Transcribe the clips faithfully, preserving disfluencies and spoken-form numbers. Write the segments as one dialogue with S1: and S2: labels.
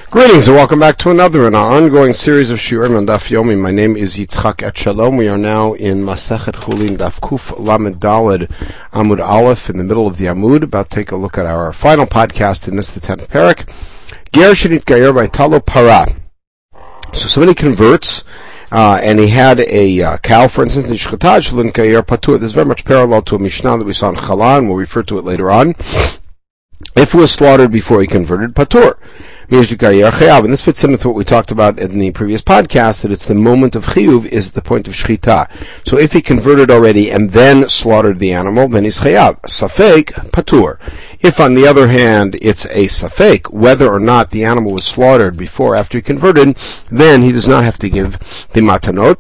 S1: Greetings and welcome back to another in our ongoing series of Shiurim on Daf Yomi. My name is Yitzchak Etshalom. We are now in Masechet Chulin Daf Kuf Lamed Daled Amud Aleph in the middle of the Amud. About to take a look at our final podcast in this, the tenth parak. Ger Shenit Gayer by Talo Para. So somebody converts, uh, and he had a uh, cow, for instance, Nishchatad Shalin Gayer Patur. This is very much parallel to a Mishnah that we saw in Chalan. We'll refer to it later on. If it was slaughtered before he converted, Patur. And this fits in with what we talked about in the previous podcast, that it's the moment of chiyuv is the point of shchita. So if he converted already and then slaughtered the animal, then he's chayav. Safek, patur. If on the other hand it's a safek, whether or not the animal was slaughtered before or after he converted, then he does not have to give the matanot.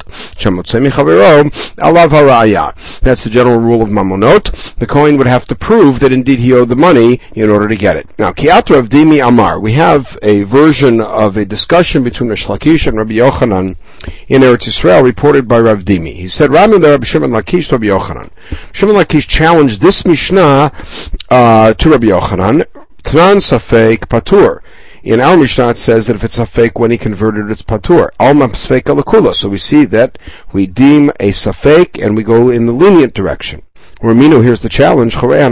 S1: Alav haraya. That's the general rule of mamonot. The Kohen would have to prove that indeed he owed the money in order to get it. Now, Kiatra of Dimi Amar, we have a version of a discussion between Rish Lakish and Rabbi Yochanan in Eretz Yisrael reported by Rav Dimi. He said, Rami the Rabbi Shimon Lakish to Rabbi Yochanan. Shimon Lakish challenged this Mishnah uh, to Rabbi Yochanan, Tnan Safek Patur. In our Mishnah it says that if it's Safek when he converted, it's Patur. Alma Safek Alakula. So we see that we deem a Safek and we go in the lenient direction. Ramino, here's the challenge.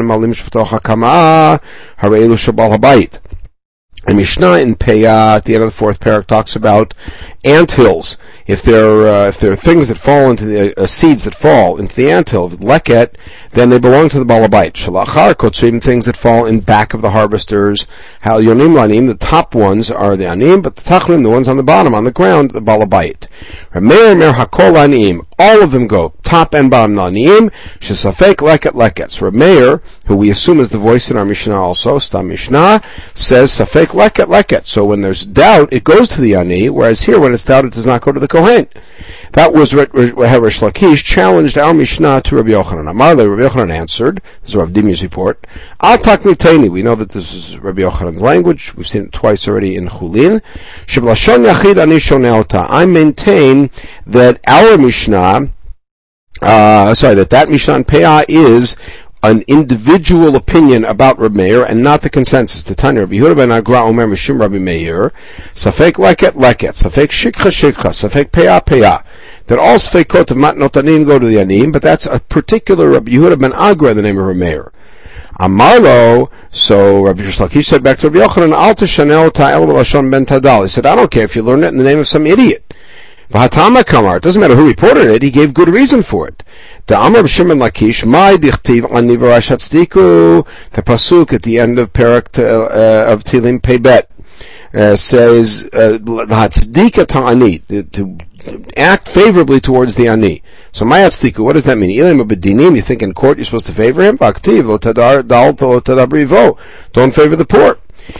S1: A Mishnah in Peah at the end of the fourth parak talks about ant hills. If there uh, if there are things that fall into the uh, seeds that fall into the ant hill, leket, then they belong to the balabait. Shalachar kotzrim, things that fall in back of the harvesters. Hal yonim lanim, the top ones are the anim, but the tachlim, the ones on the bottom on the ground, the balabait. Rameir mer hakol anim, all of them go top and bottom lanim. Shesafek leket leket. So Rameir, who we assume is the voice in our Mishnah also, Stam Mishnah, says safek leket leket. So when there's doubt, it goes to the ani, whereas here when it's doubt, it does not go to the Kohen. That was how Rish Lakish challenged our Mishnah to Rabbi Yochanan. Amarle, Rabbi Yochanan answered, this is Rav Dimi's report, Al takni teini, we know that this is Rabbi Yochanan's language, we've seen it twice already in Chulin. Sheblashon yachid ani shoneh ota. I maintain that our Mishnah, uh, sorry, that that Mishnah in Peah is an individual opinion about Rabbi Meir and not the consensus. Titania Rabbi Yehuda ben Agra Omer Mishum Rabbi Meir, Safek leket leket, Safek shikcha shikcha, Safek Peah Peah. That all Safekot of Matnot Anim go to the Anim, but that's a particular Rabbi Yehuda ben Agra in the name of Rabbi Meir. Amarlo, so Rabbi Lakish said back to Rabbi Yochanan, Al teshaneh ota el b'lashon ben Tadal. He said, I don't care if you learn it in the name of some idiot. V'hatama kamar, it doesn't matter who reported it, he gave good reason for it. The Amar Shimon Lakish, my dichtiv ani v'rashat tzdiku, the pasuk at the end of parak uh, of Tilim Peibet uh, says v'hatzdika ta'ani, to act favorably towards the ani. So my tzdiku, what does that mean? Ilim b'dinim, you think in court you're supposed to favor him? V'aktiv lo tadar dal lo tadabrivo, don't favor the poor.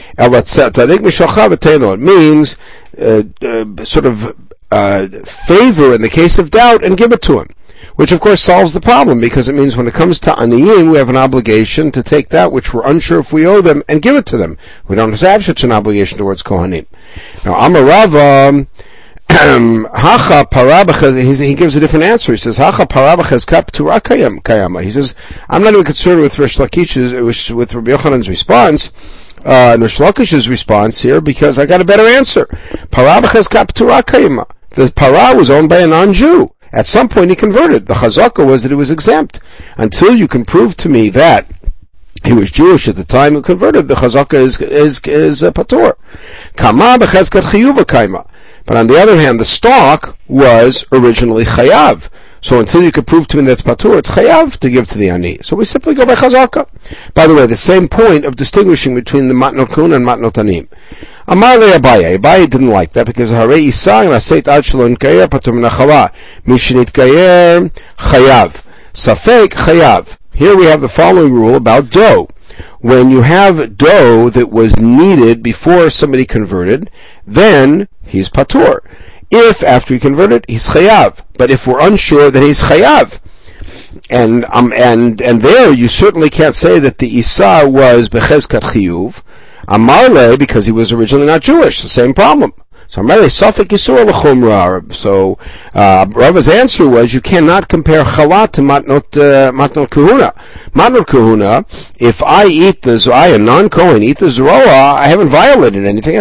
S1: It means uh, uh, sort of Uh, favor in the case of doubt and give it to him, which of course solves the problem, because it means when it comes to aniyim we have an obligation to take that which we're unsure if we owe them and give it to them. We don't have such an obligation towards kohanim. Now Amarava Hacha Parabachas, he gives a different answer. He says Hacha Parabachas Kap Turah Kayama. He says I'm not even concerned with Rish Lakish's, with Rabbi Yochanan's response. Uh, Rish Lakish's response here, because I got a better answer. Parabachas Kap Turah Kayama. The para was owned by a non-Jew. At some point he converted. The chazaka was that it was exempt. Until you can prove to me that he was Jewish at the time he converted, the chazaka is is is uh, patur. Kama b'chezkat chiyuva kaima. But on the other hand, the stock was originally chayav. So until you can prove to me that's patur, it's chayav to give to the ani. So we simply go by chazaka. By the way, the same point of distinguishing between the matnot kuna and matnot anim. Amar le Abaye. Abaye didn't like that because Harei Isa and Aseit Ad Shelo Nitgayer Patur Min HaChala. Mishnitgayer Chayav. Safek Chayav. Here we have the following rule about dough. When you have dough that was needed before somebody converted, then he's patur. If after he converted, he's chayav. But if we're unsure that he's chayav, and um and and there you certainly can't say that the Isa was bechezkat chiyuv. Amarle, because he was originally not Jewish, the same problem. So Amarle safek yisur l'chumra. So uh, Rava's answer was you cannot compare chala to matnot uh, matnot kahuna. Matnot kahuna, if I eat the I a non-Kohen eat the zroa, I haven't violated anything. I just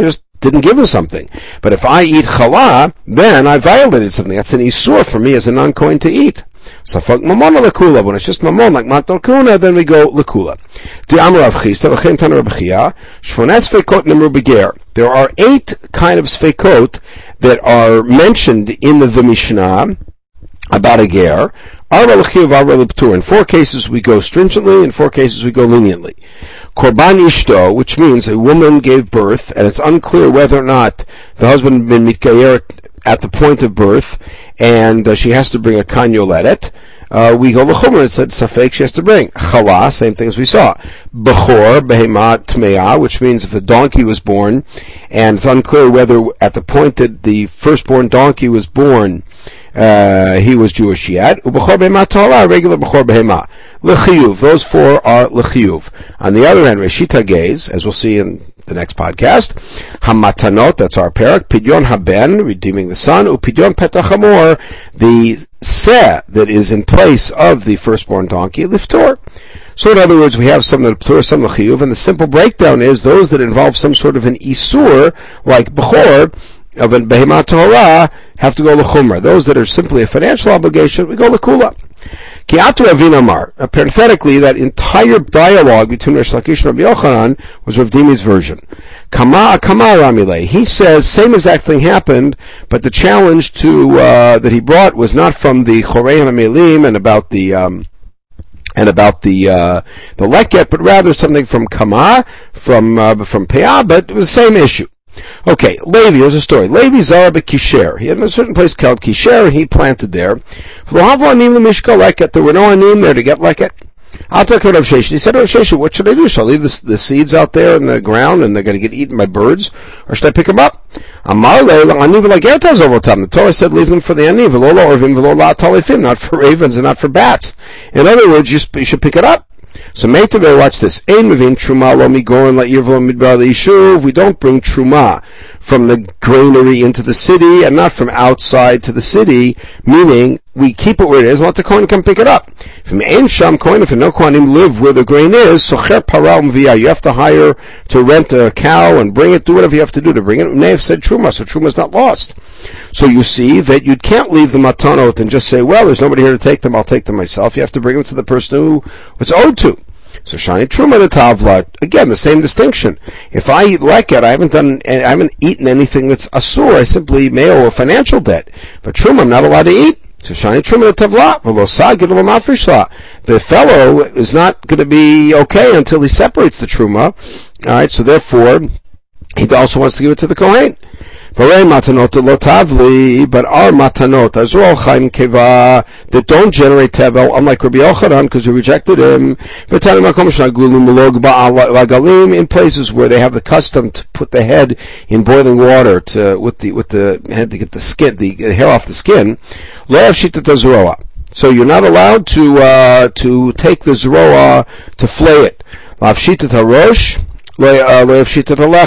S1: didn't give him something. But if I eat challah, then I violated something. That's an isur for me as a non-kohen to eat. Safak mamona lekula. When it's just mamon like matnor kuna, then we go lekula. Di'amar Rav Chisda v'chein tana Rav Chia shvones feikot nimru beger. There are eight kind of feikot that are mentioned in the, the Mishnah about a ger. Arba l'chiyuv, arba l'ptur. In four cases we go stringently, in four cases we go leniently. Korban ishto, which means a woman gave birth, and it's unclear whether or not the husband had been mitgayer at the point of birth, and uh, she has to bring a kanyoletet. Uh, we go l'chumra, it said safek, she has to bring. Chala, same thing as we saw. Bechor, behema, tmeah, which means if the donkey was born, and it's unclear whether at the point that the firstborn donkey was born, Uh, he was Jewish yet. Ubechor behema Torah, regular bechor behema. L'chiyuv, those four are l'chiyuv. On the other hand, Reshita Gaze, as we'll see in the next podcast, Hamatanot, that's our parak, Pidyon haben, redeeming the son, Upidyon petach hamor, the seh that is in place of the firstborn donkey, liftor. So in other words, we have some that are ptur, some l'chiyuv, and the simple breakdown is those that involve some sort of an isur, like bechor, of a behema Torah, have to go l'chumra. Those that are simply a financial obligation, we go l'kula. Ki atu Ravina Amar. Parenthetically, that entire dialogue between Rish Lakish and Rabbi Yochanan was Rav Dimi's version. Kama kama Ramile. He says same exact thing happened, but the challenge to uh, that he brought was not from the Chorei HaMelim and about the um, and about the uh, the leket, but rather something from Kama, from uh, from Peah, but it was the same issue. Okay, Levi, here's a story. Levi Zara Kisher. He had a certain place called Kisher, and he planted there. There were no anim there to get leket. I'll talk about Rav Sheshet. He said, Rav Sheshet, what should I do? Shall I leave the, the seeds out there in the ground, and they're going to get eaten by birds? Or should I pick them up? The Torah said, leave them for the aniv, not for ravens and not for bats. In other words, you, you should pick it up. So Meitaveh, watch this. Ein mevin truma lo migoren la'irvo midbar le'ishuv. We don't bring truma from the granary into the city and not from outside to the city, meaning we keep it where it is and let the kohen come pick it up. If ein sham kohen, if no kohanim live where the grain is, socher para umvia, you have to hire to rent a cow and bring it, do whatever you have to do to bring it. Nev said truma, so truma is not lost. So you see that you can't leave the matanot and just say, well, there's nobody here to take them, I'll take them myself. You have to bring them to the person who it's owed to. So shani truma the tavla, again, the same distinction. If I eat leket, I haven't done, I haven't eaten anything that's asur, I simply may owe a financial debt. But truma, I'm not allowed to eat. So shani truma the tavla, the fellow is not going to be okay until he separates the truma. Alright, so therefore, he also wants to give it to the kohen. But our matanot, Azrol Chaim Keva, that don't generate tevel, unlike Rabbi Yochanan, because we rejected him, in places where they have the custom to put the head in boiling water to, with the, with the head to get the skin, the hair off the skin, so you're not allowed to, uh, to take the zroa to flay it. In other words,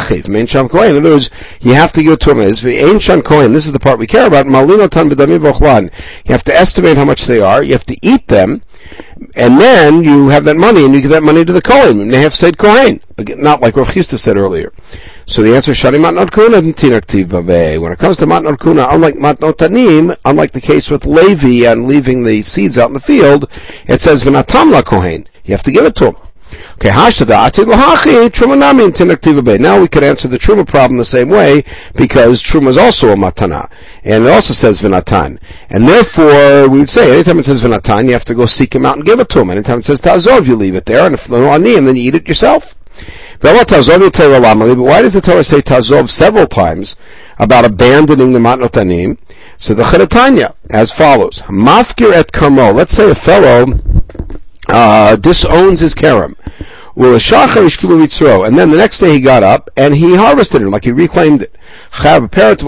S1: you have to give it to him. This is the part we care about. You have to estimate how much they are. You have to eat them. And then you have that money, and you give that money to the Kohen. They have said Kohen. Not like Rav Chisda said earlier. So the answer is Shani Matnot Kuna. When it comes to Matnot Kuna, unlike Matnot Tanim, unlike the case with Levi and leaving the seeds out in the field, it says V'natam la Kohen. You have to give it to him. Okay, now we can answer the Truma problem the same way, because Truma is also a matana. And it also says Vinatan. And therefore, we would say, anytime it says Vinatan, you have to go seek him out and give it to him. Anytime it says Ta'azov, you leave it there, and if no ani, and then you eat it yourself. But why does the Torah say Ta'azov several times about abandoning the Matnotanim? So the Cheretanya, as follows. Mafkir et Karmo. Let's say a fellow uh, disowns his kerem. And then the next day he got up and he harvested it, like he reclaimed it. He has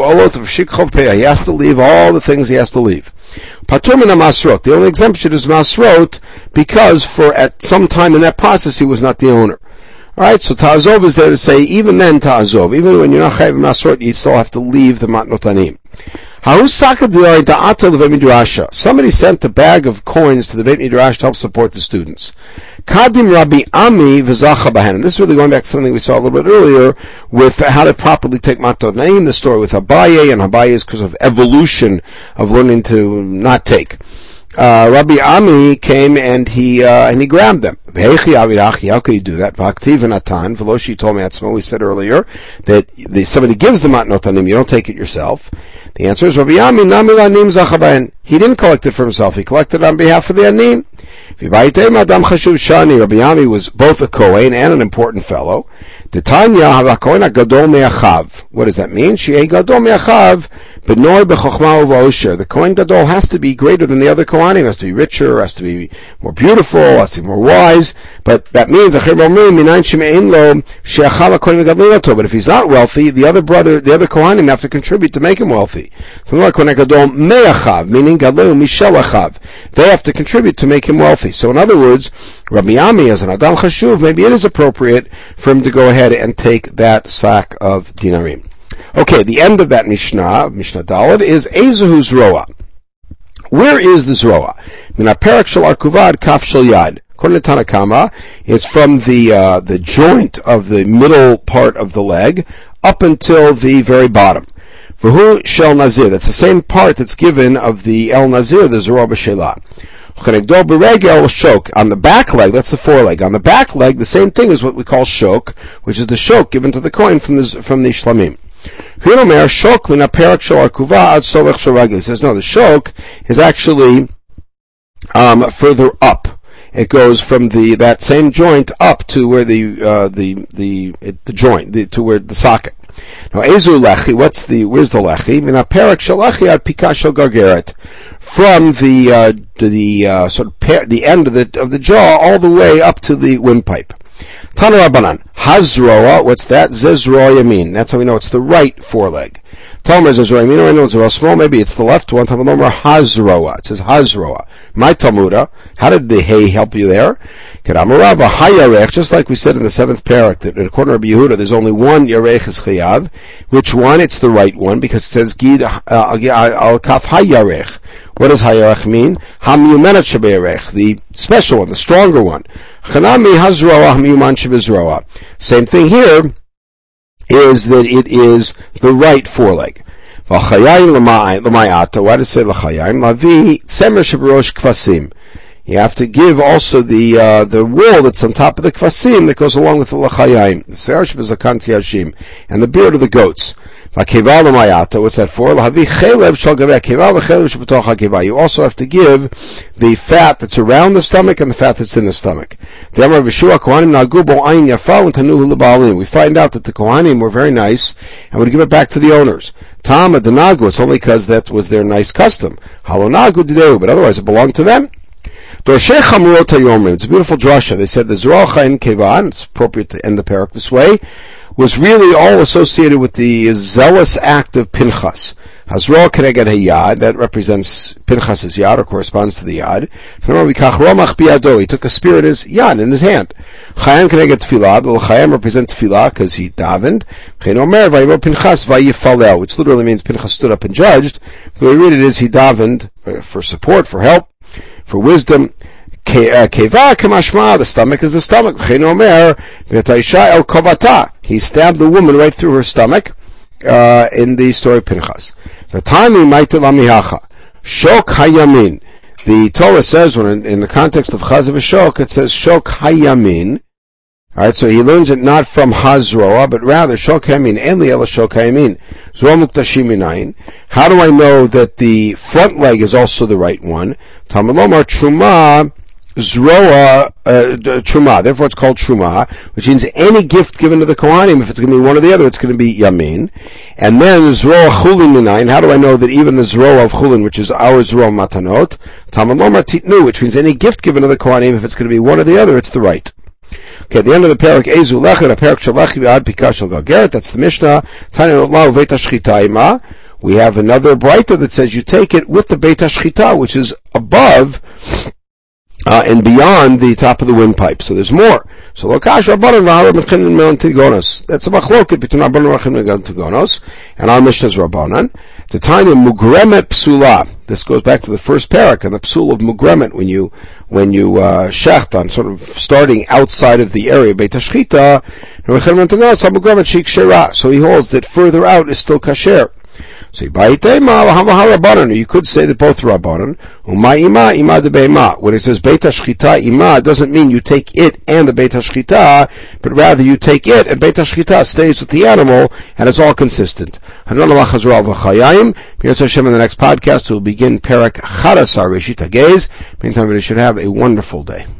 S1: to leave all the things he has to leave. The only exemption is masrot, because for at some time in that process he was not the owner. Alright, so ta'azov is there to say, even then ta'azov, even when you're not chayav masrot, you still have to leave the matnotanim. Somebody sent a bag of coins to the Beit Midrash to help support the students. Kadim Rabbi Ami v'zacha b'hen. This is really going back to something we saw a little bit earlier with how to properly take matot naim, the story with Abaye, and Abaye is because of evolution of learning to not take. Uh, Rabbi Ami came and he, uh, and he grabbed them. How can you do that? Veloshi told me Atzmo, we said earlier, that the, somebody gives the matnot anim, you don't take it yourself. The answer is Rabbi Ami, nami l'anim zachabahen. He didn't collect it for himself, he collected it on behalf of the anim. Rabbi Ami was both a Kohen and an important fellow. What does that mean? The Kohen Gadol has to be greater than the other Kohanim, has to be richer, has to be more beautiful, has to be more wise, but that means, but if he's not wealthy, the other brother, the other Kohanim have to contribute to make him wealthy. Meaning they have to contribute to make him wealthy. So in other words, Rabbi Ami as an Adam Chashuv, maybe it is appropriate for him to go ahead and take that sack of dinarim. Okay, the end of that Mishnah, Mishnah Daled, is Ezehu Zroa. Where is the Zroa? Min HaPerak Shel Arkuvad Kaf Shel Yad. According to Tanakama, it's from the uh, the joint of the middle part of the leg up until the very bottom. V'hu Shel Nazir. That's the same part that's given of the El Nazir, the Zroa B'Shelah. Shok. On the back leg, that's the foreleg. On the back leg, the same thing is what we call shok, which is the shok given to the coin from the from the shlamim. He says no, the shok is actually um, further up. It goes from the that same joint up to where the uh, the the it, the joint the, to where the socket. Now, Ezu lechi, what's the, where's the lechi? Min haperak shalachi ad pika shel gargeret. From the, uh, the, uh, sort of, per, the end of the, of the jaw all the way up to the windpipe. Tana Rabbanan, hazroa, what's that? Zezroa yamin. That's how we know it's the right foreleg. Talmud Zezroa yamin, or I know it's real small, maybe it's the left one. Talmud Lomer hazroa. It says hazroa. My Talmuda, how did the hay help you there? Kedamarava hayarech, just like we said in the seventh parak, that in according to Rabbi Yehuda, there's only one yarech is chayav. Which one? It's the right one, because it says gid al kaf hayarech. What does hayarech mean? Hamiyumenet shebeyarech, the special one, the stronger one. Chanami hazroa hamiyuman shebezroa. Same thing here is that it is the right foreleg. V'chayayim l'mayata. Why does it say l'chayayim? Lavi tzemer sheberosh kvasim. You have to give also the uh, the wool that's on top of the kvasim that goes along with the l'chayayim. The se'er shebezakan tiyashim, and the beard of the goats. What's that for? You also have to give the fat that's around the stomach and the fat that's in the stomach. We find out that the Kohanim were very nice and would give it back to the owners. Tama denagu, it's only because that was their nice custom. Halonagu dideu, but otherwise it belonged to them. It's a beautiful drasha. They said the Zrocha in Kevan, it's appropriate to end the parak this way, was really all associated with the zealous act of Pinchas. Hazroa keneged hayad, that represents Pinchas's yad, or corresponds to the yad. He took a spear in his yad, in his hand. Chayim keneged tefillah, but Chayim represents tefillah because he davened. Which literally means Pinchas stood up and judged. The way we read it is he davened for support, for help, for wisdom. Keva kamashma, the stomach is the stomach. He stabbed the woman right through her stomach, uh, in the story of Pinchas. Shok hayamin. The Torah says, when in, in the context of Chaz v'Shok, it says Shok hayamin. Alright, so he learns it not from Hazroa, but rather Shok hayamin. Enli ela Shok hayamin. Zroa muktashim minayin. How do I know that the front leg is also the right one? Talmud Lomar Truma Zroa, uh, Truma, therefore it's called Truma, which means any gift given to the Kohanim, if it's going to be one or the other, it's going to be Yamin. And then Zroa Chulin Minayin, how do I know that even the Zroa of Chulin, which is our Zroa Matanot, Talmud Lomar Titnu, which means any gift given to the Kohanim, if it's going to be one or the other, it's the right. Okay, at the end of the parak, Ezu Lechet, a parak Shalachi V'ad Pika Shel Galgeret, that's the Mishnah, Tanya Notlau Veit HaShchita Ima. We have another Braita that says you take it with the Beit HaShchita, which is above uh, and beyond the top of the windpipe. So there's more. So Lokash Rabbanan v'Hara Mechin Melon Tigonos. That's a machloket between Rabbanan and Melon Tigonos, and our Mishnah's Rabbanan. The time of Mugremet Psula. This goes back to the first parak and the psul of Mugremet, when you when you uh, shecht on sort of starting outside of the area Beit Hashchita. So he holds that further out is still kasher. So you could say that both Rabbanan, Uma ima, ima de be'ima. When it says Beit HaShchita ima, it doesn't mean you take it and the Beit HaShchita, but rather you take it and Beit HaShchita stays with the animal, and it's all consistent. In the next podcast, we'll begin Perek Chadasar Reshit HaGeiz. Meantime, we should have a wonderful day.